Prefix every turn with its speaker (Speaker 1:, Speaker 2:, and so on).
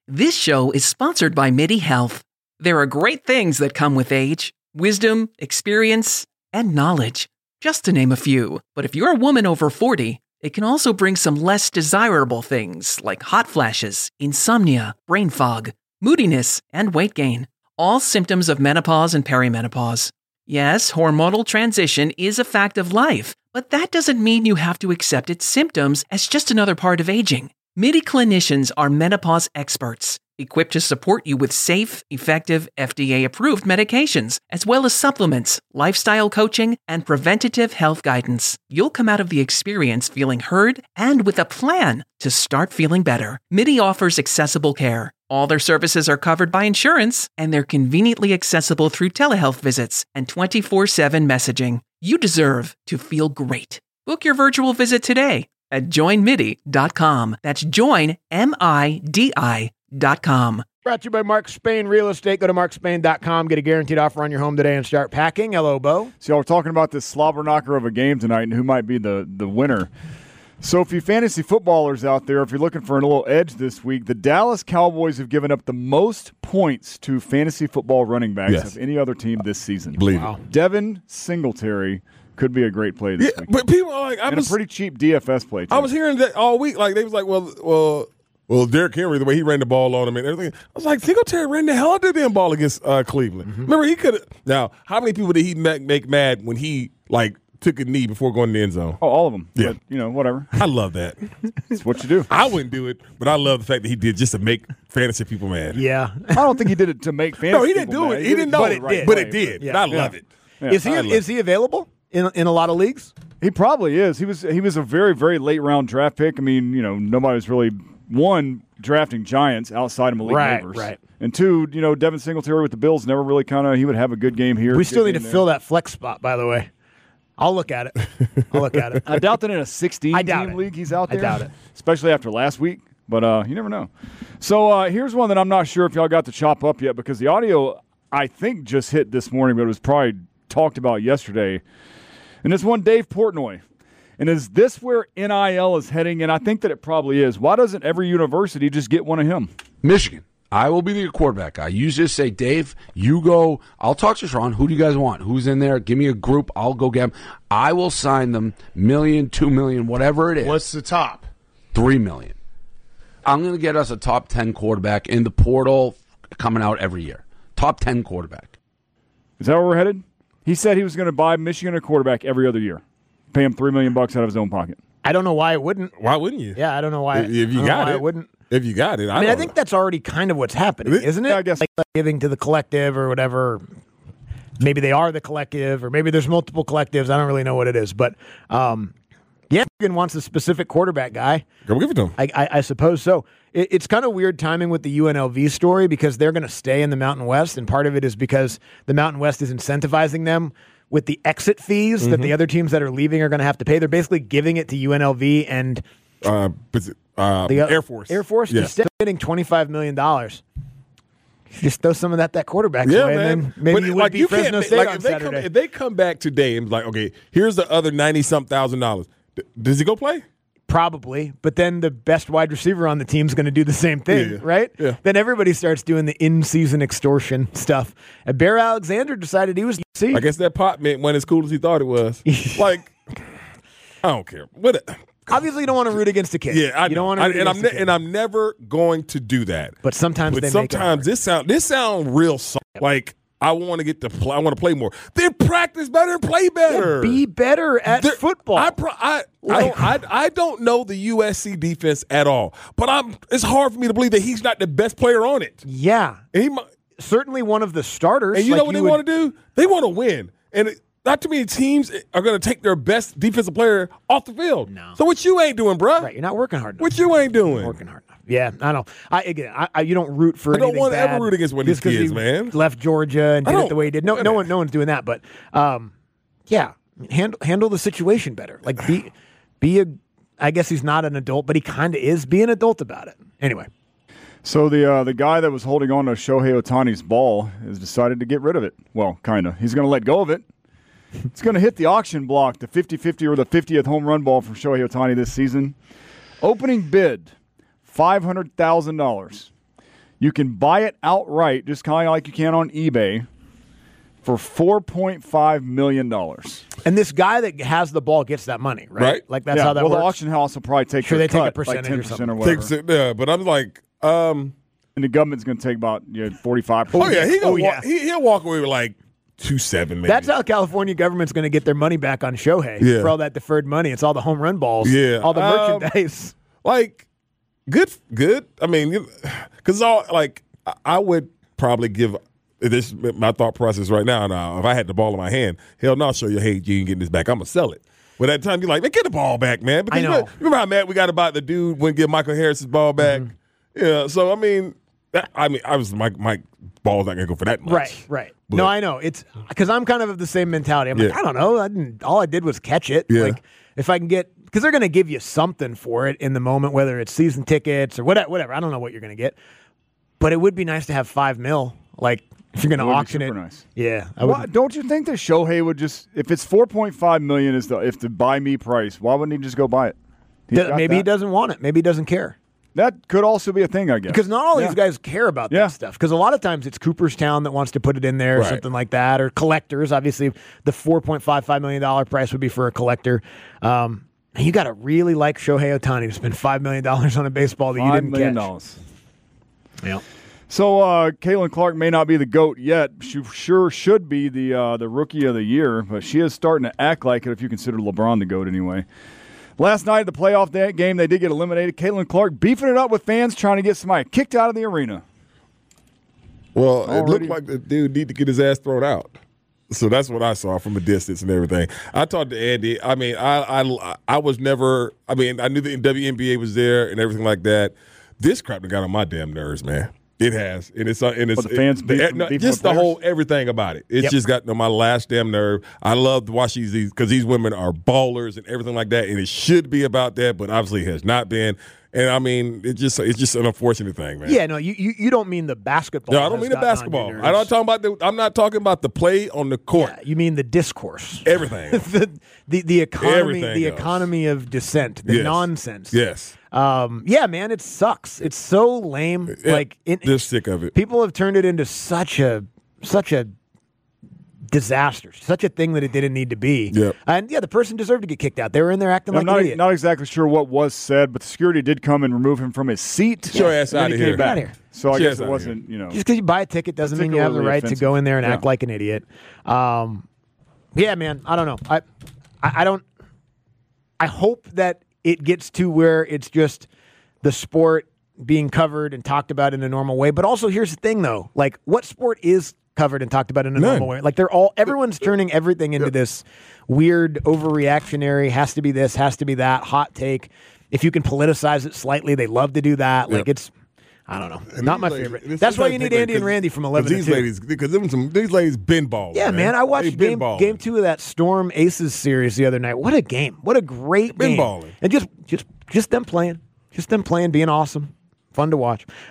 Speaker 1: This show is sponsored by MIDI Health. There are great things that come with age: wisdom, experience, and knowledge, just to name a few. But if you're a woman over 40, it can also bring some less desirable things like hot flashes, insomnia, brain fog, moodiness, and weight gain. All symptoms of menopause and perimenopause. Yes, hormonal transition is a fact of life, but that doesn't mean you have to accept its symptoms as just another part of aging. MIDI clinicians are menopause experts, equipped to support you with safe, effective, FDA-approved medications, as well as supplements, lifestyle coaching, and preventative health guidance. You'll come out of the experience feeling heard and with a plan to start feeling better. MIDI offers accessible care. All their services are covered by insurance, and they're conveniently accessible through telehealth visits and 24/7 messaging. You deserve to feel great. Book your virtual visit today at joinmidi.com. That's joinmidi.com.
Speaker 2: Brought to you by Mark Spain Real Estate. Go to markspain.com. Get a guaranteed offer on your home today and start packing. Hello, Bo.
Speaker 3: So we're talking about this slobber knocker of a game tonight and who might be the winner. So if you fantasy footballers out there, if you're looking for a little edge this week, the Dallas Cowboys have given up the most points to fantasy football running backs of any other team this season.
Speaker 4: Believe it.
Speaker 3: Devin Singletary could be a great play this week.
Speaker 4: But people are like,
Speaker 3: a pretty cheap DFS play, too.
Speaker 4: I was hearing that all week. Like, they was like, well, Derrick Henry, the way he ran the ball on him and everything. I was like, Singletary ran the hell out of that ball against Cleveland. Mm-hmm. Remember, he could have. Now, how many people did he make mad when he, took a knee before going in the end zone?
Speaker 3: Oh, all of them.
Speaker 4: Yeah.
Speaker 3: But, whatever.
Speaker 4: I love that.
Speaker 3: It's what you do.
Speaker 4: I wouldn't do it, but I love the fact that he did just to make fantasy people mad.
Speaker 2: Yeah.
Speaker 3: I don't think he did it to make fantasy
Speaker 4: No, he didn't do it. He didn't know it. But it did.
Speaker 2: Yeah.
Speaker 4: And I love it.
Speaker 3: Yeah.
Speaker 2: Is he available in a lot of leagues?
Speaker 3: He probably is. He was a very, very late round draft pick. I mean, nobody was really, one, drafting giants outside of Malik Neighbors.
Speaker 2: Right.
Speaker 3: And two, Devin Singletary with the Bills never really he would have a good game here.
Speaker 2: We still need to fill that flex spot, by the way. I'll look at it.
Speaker 3: I doubt that in a 16-team league he's out there.
Speaker 2: I doubt it.
Speaker 3: Especially after last week. But you never know. So here's one that I'm not sure if y'all got to chop up yet because the audio, I think, just hit this morning, but it was probably talked about yesterday. And it's one Dave Portnoy. And is this where NIL is heading? And I think that it probably is. Why doesn't every university just get one of him?
Speaker 5: Michigan. I will be the quarterback guy. You just say, Dave, you go. I'll talk to Sean. Who do you guys want? Who's in there? Give me a group. I'll go get them. I will sign them $1 million, $2 million, whatever it is.
Speaker 6: What's the top?
Speaker 5: $3 million. I'm going to get us a top 10 quarterback in the portal coming out every year. Top 10 quarterback.
Speaker 3: Is that where we're headed? He said he was going to buy Michigan a quarterback every other year. Pay him $3 million out of his own pocket.
Speaker 2: I don't know why it wouldn't.
Speaker 4: Why wouldn't you?
Speaker 2: Yeah, I don't know why.
Speaker 4: If you got it,
Speaker 2: it wouldn't.
Speaker 4: If you got it,
Speaker 2: I think that's already kind of what's happening, isn't it?
Speaker 3: Yeah, I guess.
Speaker 2: Like giving to the collective or whatever. Maybe they are the collective, or maybe there's multiple collectives. I don't really know what it is, but Michigan wants a specific quarterback guy.
Speaker 4: Go give it to him.
Speaker 2: I suppose so. It's kind of weird timing with the UNLV story because they're going to stay in the Mountain West, and part of it is because the Mountain West is incentivizing them with the exit fees that the other teams that are leaving are going to have to pay. They're basically giving it to UNLV and
Speaker 4: the Air Force.
Speaker 2: Air Force,
Speaker 4: yes.
Speaker 2: Just getting $25 million. Just throw some of that quarterback's way,
Speaker 4: man.
Speaker 2: and then maybe you would be Fresno State on Saturday.
Speaker 4: If they come back today and be like, okay, here's the other $90-something thousand, does he go play?
Speaker 2: Probably, but then the best wide receiver on the team is going to do the same thing, right?
Speaker 4: Yeah.
Speaker 2: Then everybody starts doing the in-season extortion stuff. And Bear Alexander decided he was UC.
Speaker 4: I guess that pot mint went as cool as he thought it was. Like, I don't care.
Speaker 2: Obviously, you don't want to root against a kid.
Speaker 4: Yeah, I
Speaker 2: you don't want to root against a kid.
Speaker 4: And I'm never going to do that.
Speaker 2: But sometimes they make it hard.
Speaker 4: this sound real soft. Like, I want to get to play. I want to play more. Then practice better and play better.
Speaker 2: Yeah, be better at football.
Speaker 4: I don't know the USC defense at all, but it's hard for me to believe that he's not the best player on it.
Speaker 2: Yeah, certainly one of the starters.
Speaker 4: And you know what they want to do? They want to win, and not too many teams are going to take their best defensive player off the field.
Speaker 2: No.
Speaker 4: So what you ain't doing, bro?
Speaker 2: Right, you're not working hard enough.
Speaker 4: What you ain't doing?
Speaker 2: Working hard enough. Yeah, I know. You don't root for anything bad.
Speaker 4: I don't want to ever root against one of these kids, man.
Speaker 2: Left Georgia and did it the way he did. No one's doing that. But handle the situation better. Like be a. I guess he's not an adult, but he kind of is. Be an adult about it. Anyway.
Speaker 3: So the guy that was holding on to Shohei Ohtani's ball has decided to get rid of it. Well, kind of. He's going to let go of it. It's going to hit the auction block, the 50-50 or the 50th home run ball from Shohei Ohtani this season. Opening bid, $500,000. You can buy it outright, just kind of like you can on eBay, for $4.5 million.
Speaker 2: And this guy that has the ball gets that money, right?
Speaker 4: Right.
Speaker 2: Like that's how that
Speaker 3: works.
Speaker 2: works.
Speaker 3: The auction house will probably take
Speaker 2: Sure,
Speaker 3: their
Speaker 2: they take a
Speaker 3: cut,
Speaker 2: percentage
Speaker 3: like
Speaker 2: or
Speaker 3: 10%
Speaker 2: something.
Speaker 3: or whatever.
Speaker 4: Yeah, but I'm like,
Speaker 3: And the government's going to take about 45%.
Speaker 4: oh yeah, he'll walk away with like 2.7 maybe.
Speaker 2: That's how California government's going to get their money back on Shohei
Speaker 4: Yeah.
Speaker 2: for all that deferred money. It's all the home run balls,
Speaker 4: Yeah.
Speaker 2: all the merchandise.
Speaker 4: Like, good. I mean, because I would probably give this my thought process right now. Now, if I had the ball in my hand, hell no, I'll show you, hey, you ain't getting this back. I'm gonna sell it. But at that time, you're like, man, get the ball back, man. Because
Speaker 2: I know.
Speaker 4: Remember how mad we got about the dude wouldn't give Michael Harris his ball back?
Speaker 2: Mm-hmm.
Speaker 4: Yeah. So I mean, I was my ball's not gonna go for that much.
Speaker 2: Right.
Speaker 4: But-
Speaker 2: No, I know. It's because I'm kind of the same mentality. I'm like,
Speaker 4: Yeah.
Speaker 2: I don't know. All I did was catch it.
Speaker 4: Yeah.
Speaker 2: Like, if I can get, because they're going to give you something for it in the moment, whether it's season tickets or whatever. I don't know what you're going to get. But it would be nice to have $5 million. Like, if you're going to
Speaker 3: That would be
Speaker 2: auction it.
Speaker 3: super nice.
Speaker 2: Yeah.
Speaker 3: Why, don't you think that Shohei would just, if it's $4.5 million is the buy me price, why wouldn't he just go buy it?
Speaker 2: Maybe he doesn't want it. Maybe he doesn't care.
Speaker 3: That could also be a thing, I guess.
Speaker 2: Because not all these guys care about
Speaker 3: Yeah.
Speaker 2: that stuff. Because a lot of times it's Cooperstown that wants to put it in there or
Speaker 4: Right.
Speaker 2: something like that, or collectors. Obviously, the $4.55 million price would be for a collector. And you got to really like Shohei Ohtani to spend $5 million on a baseball that you
Speaker 3: $5
Speaker 2: didn't
Speaker 3: million.
Speaker 2: catch. Yeah.
Speaker 3: So Caitlin Clark may not be the GOAT yet. She sure should be the Rookie of the Year, but she is starting to act like it if you consider LeBron the GOAT anyway. Last night at the playoff game, they did get eliminated. Caitlin Clark beefing it up with fans, trying to get somebody kicked out of the arena.
Speaker 4: Well, it
Speaker 3: Already-
Speaker 4: looked like the dude need to get his ass thrown out. So that's what I saw from a distance and everything. I talked to Andy. I mean, I was never. I mean, I knew the WNBA was there and everything like that. This crap done got on my damn nerves, man. It has, and it's
Speaker 3: the fans beefing
Speaker 4: just
Speaker 3: with
Speaker 4: the whole
Speaker 3: players?
Speaker 4: everything about it. It's just gotten on my last damn nerve. I love to watch these because these women are ballers and everything like that, and it should be about that, but obviously it has not been. And I mean, it's just an unfortunate thing, man.
Speaker 2: Yeah, no, you don't mean the basketball.
Speaker 4: No, I don't
Speaker 2: has
Speaker 4: mean the
Speaker 2: gotten on your
Speaker 4: basketball.
Speaker 2: nerves.
Speaker 4: I'm not talking about the play on the court.
Speaker 2: Yeah, you mean the discourse.
Speaker 4: Everything.
Speaker 2: the economy,
Speaker 4: Everything
Speaker 2: the
Speaker 4: else.
Speaker 2: economy of dissent, the
Speaker 4: Yes.
Speaker 2: nonsense.
Speaker 4: Yes.
Speaker 2: Yeah, man, it sucks. It's so lame.
Speaker 4: Just sick of it.
Speaker 2: People have turned it into such a disaster, such a thing that it didn't need to be.
Speaker 4: Yep.
Speaker 2: And yeah, the person deserved to get kicked out. They were in there acting
Speaker 3: I'm
Speaker 2: like an idiot.
Speaker 3: not exactly sure what was said, but the security did come and remove him from his seat.
Speaker 4: Get your ass
Speaker 3: And then
Speaker 4: outta
Speaker 3: he
Speaker 4: here.
Speaker 3: came back.
Speaker 2: Get outta here.
Speaker 3: So I
Speaker 4: Get your
Speaker 3: guess
Speaker 4: ass
Speaker 3: it
Speaker 4: outta
Speaker 3: wasn't,
Speaker 2: Just because you buy a ticket doesn't mean you have the
Speaker 3: Particularly
Speaker 2: right to go in there and
Speaker 3: offensive.
Speaker 2: act like an idiot. Yeah, man, I don't know. I don't. I hope that it gets to where it's just the sport being covered and talked about in a normal way. But also, here's the thing, though: like, what sport is covered and talked about in a
Speaker 4: None.
Speaker 2: normal way? Like, everyone's turning everything into this weird, overreactionary. Has to be this, has to be that. Hot take. If you can politicize it slightly, they love to do that. Like, it's. I don't know.
Speaker 4: And
Speaker 2: Not
Speaker 4: these
Speaker 2: my
Speaker 4: ladies-
Speaker 2: favorite.
Speaker 4: it's
Speaker 2: That's why
Speaker 4: sometimes
Speaker 2: you need
Speaker 4: take,
Speaker 2: Andy and Randy from 11 to
Speaker 4: these
Speaker 2: 2.
Speaker 4: ladies, because these ladies been balling.
Speaker 2: Yeah, man. I watched
Speaker 4: They been balling.
Speaker 2: game 2 of that Storm Aces series the other night. What a game. What a great
Speaker 4: Been
Speaker 2: game.
Speaker 4: balling.
Speaker 2: And just them playing. Just them playing, being awesome. Fun to watch.